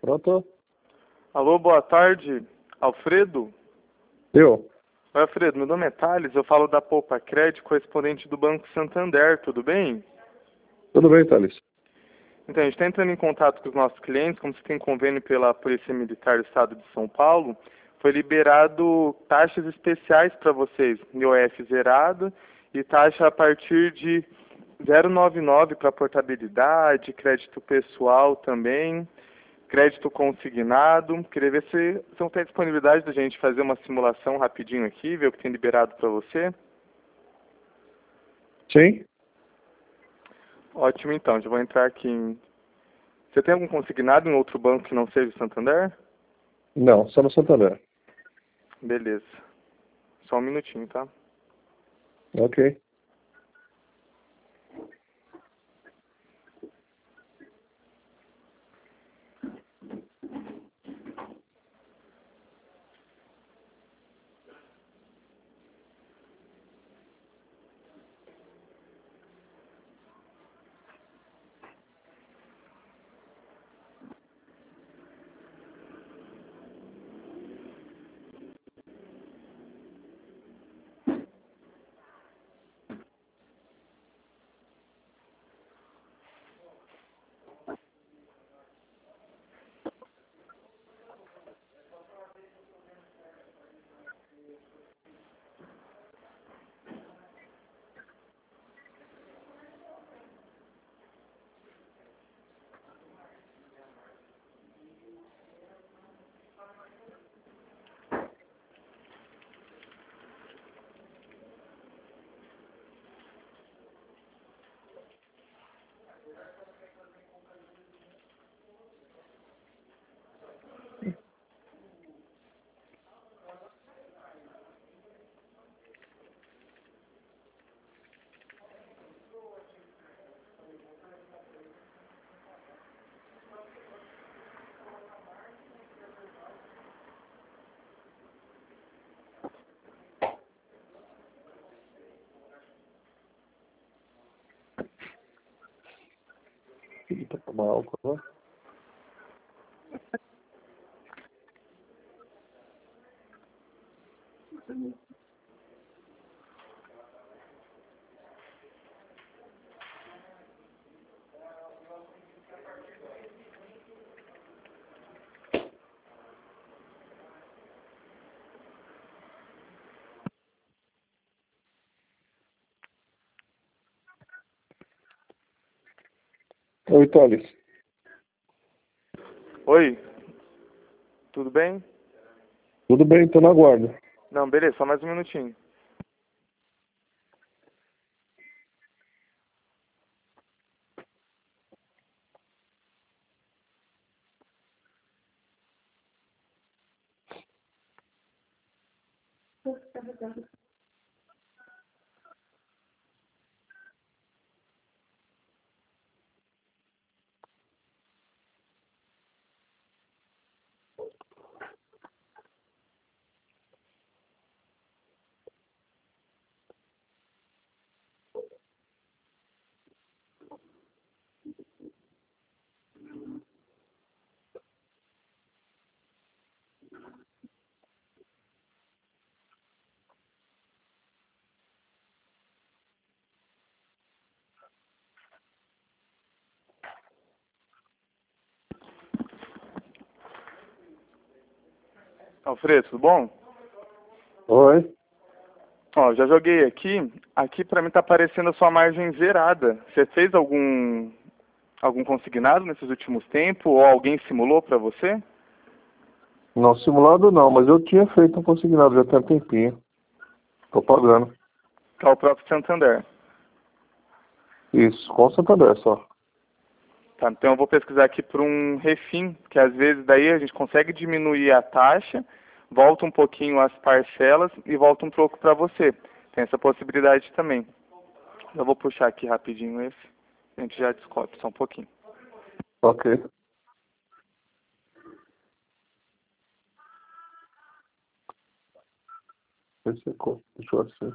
Pronto? Alô, boa tarde, Alfredo? Eu? Oi, Alfredo, meu nome é Thales, eu falo da Poupa Crédito, correspondente do Banco Santander, tudo bem? Tudo bem, Thales? Então, a gente está entrando em contato com os nossos clientes, como você tem convênio pela Polícia Militar do Estado de São Paulo, foi liberado taxas especiais para vocês, IOF zerado e taxa a partir de 0,99 para portabilidade, crédito pessoal também, crédito consignado. Queria ver se não tem disponibilidade da gente fazer uma simulação rapidinho aqui, ver o que tem liberado para você. Sim? Ótimo, então. Já vou entrar aqui em... Você tem algum consignado em outro banco que não seja o Santander? Não, só no Santander. Beleza. Só um minutinho, tá? Ok. Para tomar álcool, né? Oi, Thales. Oi, tudo bem? Tudo bem, estou na guarda. Não, beleza, só mais um minutinho. Alfredo, tudo bom? Oi? Ó, já joguei aqui. Aqui pra mim tá aparecendo a sua margem zerada. Você fez algum consignado nesses últimos tempos? Ou alguém simulou pra você? Não, simulado não, mas eu tinha feito um consignado já tem um tempinho. Estou pagando. Que é o próprio Santander. Isso, com o Santander só. Tá, então eu vou pesquisar aqui por um refim, que às vezes daí a gente consegue diminuir a taxa, volta um pouquinho as parcelas e volta um pouco para você. Tem essa possibilidade também. Eu vou puxar aqui rapidinho esse, a gente já descobre só um pouquinho. Ok. Esse é como? Deixa eu assim.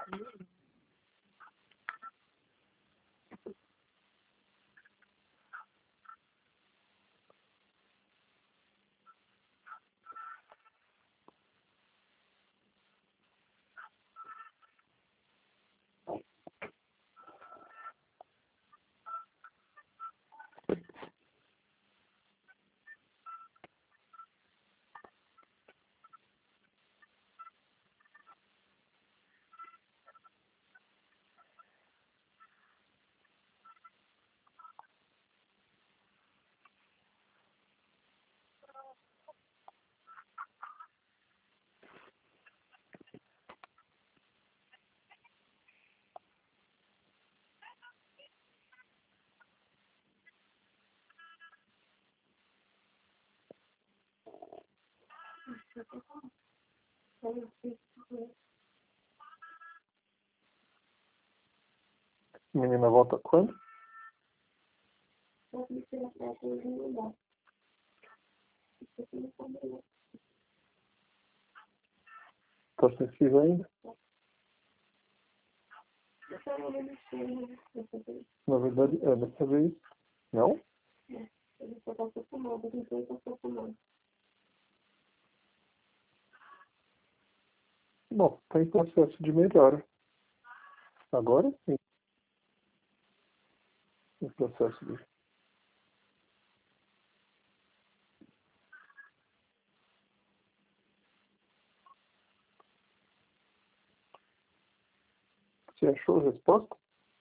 Menina volta quando? Tá sensível ainda? Na verdade, dessa vez, não? Bom, tá em processo de melhora. Agora sim, em processo de... Você achou a resposta?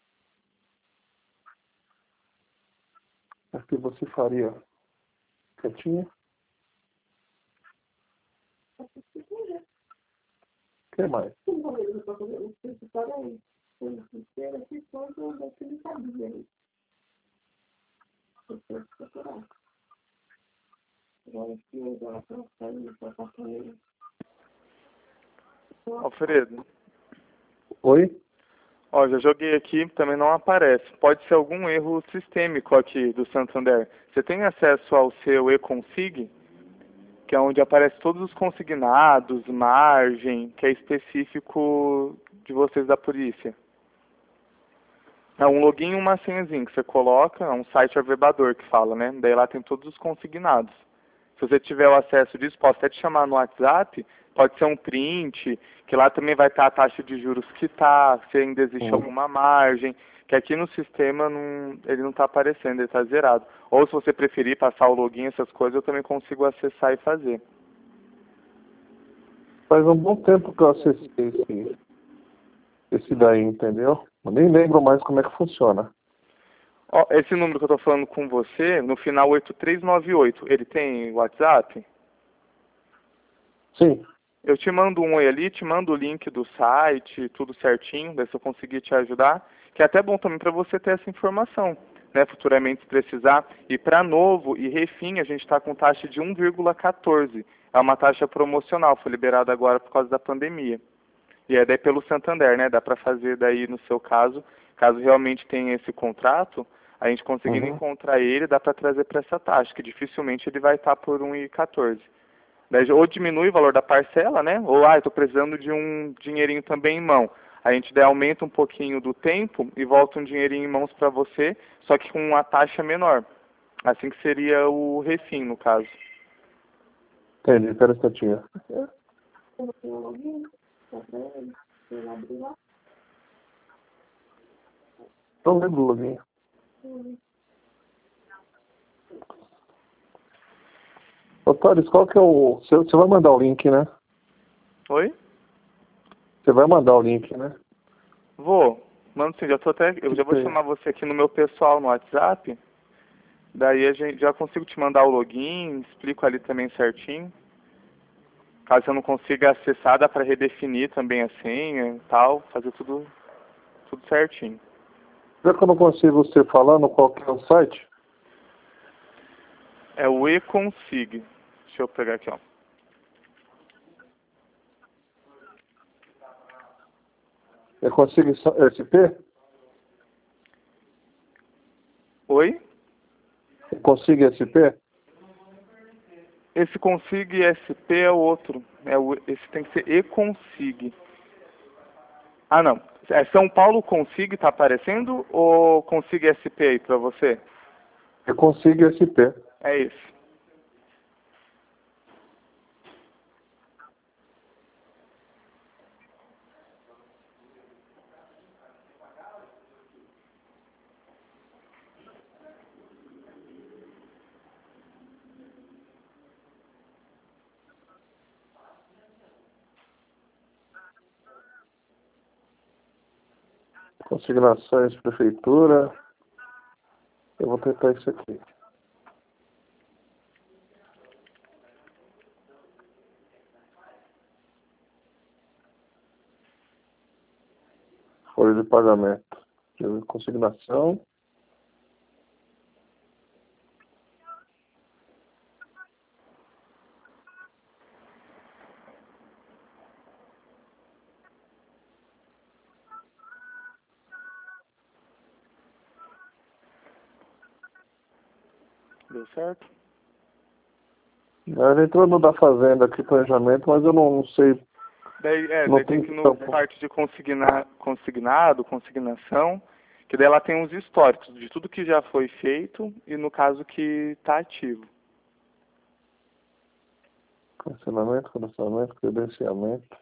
O que você faria quietinha? O que mais? Alfredo, Oi? ó, já joguei aqui, também não aparece. Pode ser algum erro sistêmico aqui do Santander. Você tem acesso ao seu e-config, que é onde aparece todos os consignados, margem, que é específico de vocês da polícia. É um login e uma senhazinha que você coloca, é um site averbador que fala, né? Daí lá tem todos os consignados. Se você tiver o acesso disso, posso até te chamar no WhatsApp, pode ser um print, que lá também vai estar a taxa de juros que está, se ainda existe alguma margem, que aqui no sistema não, ele não está aparecendo, ele está zerado. Ou se você preferir passar o login, essas coisas, eu também consigo acessar e fazer. Faz um bom tempo que eu acessei esse daí, entendeu? Eu nem lembro mais como é que funciona. Ó, esse número que eu estou falando com você, no final 8398, ele tem WhatsApp? Sim. Eu te mando um oi ali, te mando o link do site, tudo certinho, daí se eu conseguir te ajudar, que é até bom também para você ter essa informação, né, futuramente se precisar. E para novo e refim, a gente está com taxa de 1,14. É uma taxa promocional, foi liberada agora por causa da pandemia. E é daí pelo Santander, né, dá para fazer daí no seu caso, caso realmente tenha esse contrato, a gente conseguindo encontrar ele, dá para trazer para essa taxa, que dificilmente ele vai estar por 1,14. Daí, ou diminui o valor da parcela, né? Ou, estou precisando de um dinheirinho também em mão. A gente daí aumenta um pouquinho do tempo e volta um dinheirinho em mãos para você, só que com uma taxa menor. Assim que seria o refim, no caso. Entendi, espera um instantinho. Então lembro o login. Ô, Thales, qual que é o... Você vai mandar o link, né? Oi? Você vai mandar o link, né? Vou. Mano, sim, eu já vou chamar você aqui no meu pessoal no WhatsApp. Daí a gente já consigo te mandar o login, explico ali também certinho. Caso eu não consiga acessar, dá para redefinir também a senha e tal, fazer tudo certinho. Já que eu não consigo você falando qual que é o site, É o eConsig. Deixa eu pegar aqui, ó. eu consigo SP? Oi? Eu consigo SP? Esse Consig SP é o outro. Esse tem que ser eConsig. Ah, não. É São Paulo Consig tá aparecendo ou Consig SP aí pra você? Eu consigo SP. É esse. Consignações, prefeitura. Eu vou tentar isso aqui. Folha de pagamento. Consignação. Deu certo? Ela entrou no da fazenda aqui, planejamento, mas eu não sei. Não Daí tem tem que ir no campo. parte de consignado, consignação, que daí ela tem uns históricos de tudo que já foi feito e no caso que está ativo. Cancelamento, cancelamento, credenciamento.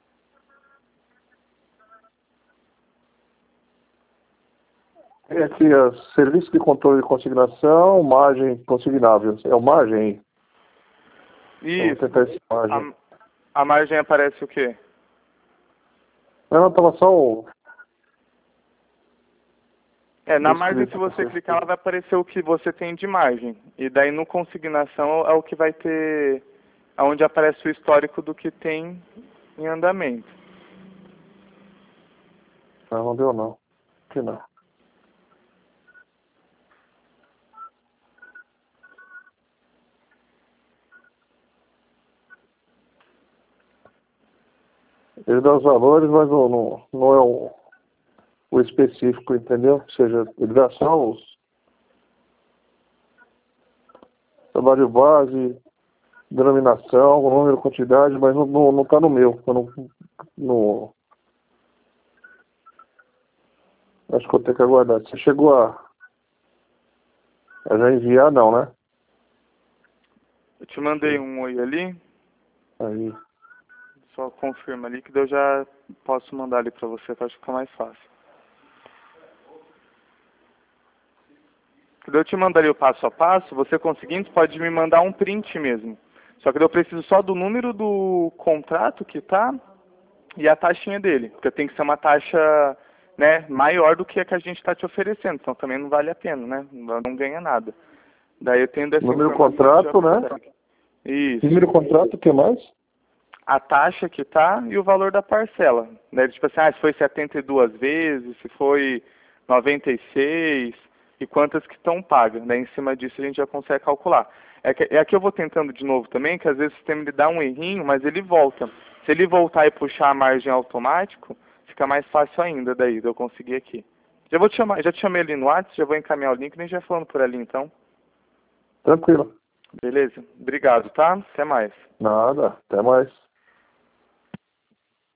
Tem aqui serviço de controle de consignação, margem consignável. É o margem? Eu vou Isso. tentar esse margem. A margem aparece o quê? Não, estava só o... Na margem, se você clicar, ela vai aparecer o que você tem de margem. E daí no consignação é o que vai ter, onde aparece o histórico do que tem em andamento. Não deu não. Aqui não. Ele dá os valores, mas não é o específico, entendeu? Ou seja, ele dá só os trabalho base, denominação, o número, quantidade, mas não está no meu. Acho que eu tenho que aguardar. Você chegou a já enviar, não, né? Eu te mandei um oi ali, Aí. só confirma ali que daí eu já posso mandar ali pra você, pra ficar mais fácil. Daí eu te mandaria o passo a passo, você conseguindo, pode me mandar um print mesmo. Só que daí eu preciso só do número do contrato que tá e a taxinha dele. Porque tem que ser uma taxa, né, maior do que a gente está te oferecendo, então também não vale a pena, né? Não ganha nada. Daí eu tendo essa Número do informação contrato, né? consegue. Isso. Número do contrato, o que mais? A taxa que tá e o valor da parcela. Né? Tipo assim, se foi 72 vezes, se foi 96 e quantas que estão pagas. Daí em cima disso a gente já consegue calcular. É que eu vou tentando de novo também, que às vezes o sistema ele dá um errinho, mas ele volta. Se ele voltar e puxar a margem automático, fica mais fácil ainda daí, de eu conseguir aqui. Já vou te chamar, já te chamei ali no WhatsApp, já vou encaminhar o link, nem já falando por ali então. Tranquilo. Beleza? Obrigado, tá? Até mais. Nada. Até mais.